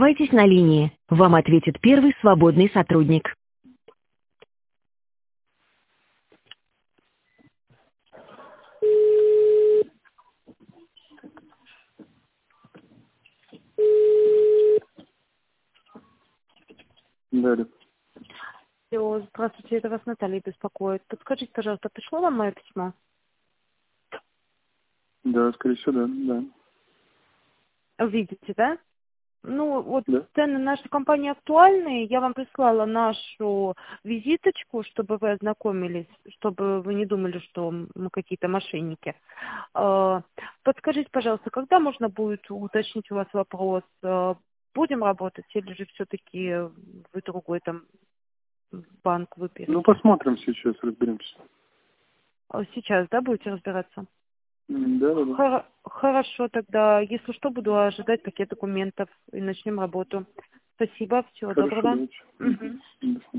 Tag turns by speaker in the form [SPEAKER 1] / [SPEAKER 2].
[SPEAKER 1] Оставайтесь на линии. Вам ответит первый свободный сотрудник.
[SPEAKER 2] Да, да.
[SPEAKER 3] Алло, здравствуйте, это вас Наталья беспокоит. Подскажите, пожалуйста, пришло вам мое письмо?
[SPEAKER 2] Да, скорее всего, да.
[SPEAKER 3] Видите, да? Ну, вот
[SPEAKER 2] Да.
[SPEAKER 3] цены нашей компании актуальные. Я вам прислала нашу визиточку, чтобы вы ознакомились, чтобы вы не думали, что мы какие-то мошенники. Подскажите, пожалуйста, когда можно будет уточнить у вас вопрос, будем работать или же все-таки вы другой там банк выберете?
[SPEAKER 2] Ну, посмотрим сейчас, разберемся.
[SPEAKER 3] Сейчас, да, будете разбираться?
[SPEAKER 2] Да.
[SPEAKER 3] Хорошо, тогда, если что, буду ожидать пакет документов и начнем работу. Спасибо, всего
[SPEAKER 2] Хорошо,
[SPEAKER 3] доброго.
[SPEAKER 2] давайте.
[SPEAKER 3] Мгм.
[SPEAKER 2] До свидания.